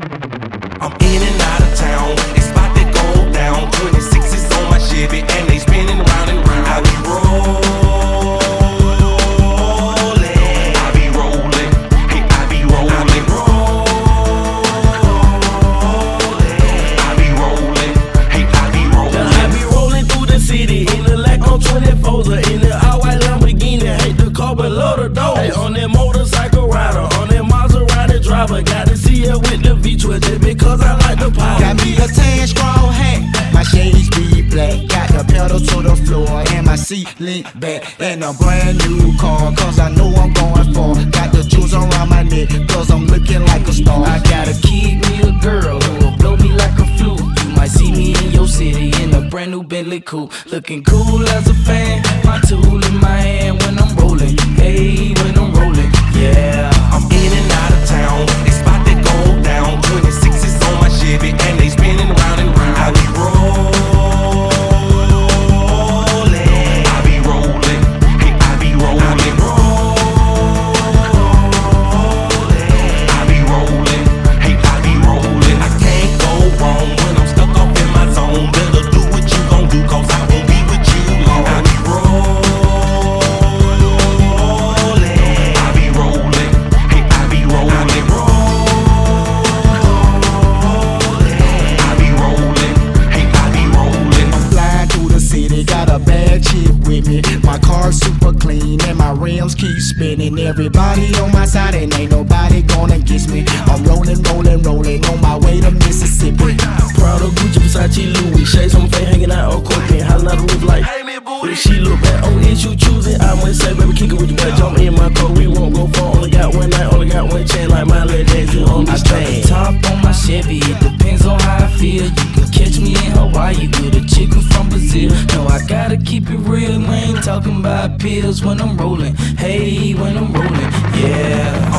I'm in and out of town, it's about to go down. 26s on my Chevy and they spinning round and round. I be rolling, I be rolling, hey, I be rolling, I be rolling, hey, I be rolling. I be rolling through the city in the lack on 24s or in the all-white Lamborghini. Hate the car but love the doors. Hey, on that motorcycle rider, on that Maserati driver, gotta see her with the V12 just because I like the power. Got me a tan strong hat, my shades be black. Got the pedal to the floor and my seat leaned back. And a brand new car, cause I know I'm going far. Got the jewels around my neck, cause I'm looking like a star. I gotta keep me a girl who will blow me like a flute. You might see me in your city in a brand new Bentley coupe, looking cool as a fan. My tool in my hand when I'm rolling, hey, when I'm rolling, yeah. I'm in and out of town, it's about to go down. 26s on my Chevy and they spinning round and round. I be rolling, I be rolling, hey, I be rolling, I be rolling, hey, I be rolling. I can't go wrong when I'm stuck up in my zone. Better do what you gon' do, cause I won't be with you long. I be rolling, I be rolling, hey, I be rolling, I be rolling, I be rolling, hey, I be rolling. I'm flying through the city, got a bad chick with me. My car's super clean and my rims keep spinning. Everybody on my side and ain't nobody gonna get me. I'm rolling, rolling, rolling on my way to Mississippi. Proud of Gucci, Versace, Louis, shades on face, hanging out on court, then hollering out the roof like, Hey, me booty. if she look back on it, you choosing. I might say, baby, kick it with your butt. Jump in my car, we won't go far. Only got one night, only got one chance. Like my little dad, you understand. I drop the top on my Chevy, it depends on how I feel. You can catch me in Hawaii with a chick who's from Brazil. No, I gotta keep it real, man. Talking about pills when I'm rolling, hey, when I'm rolling, yeah.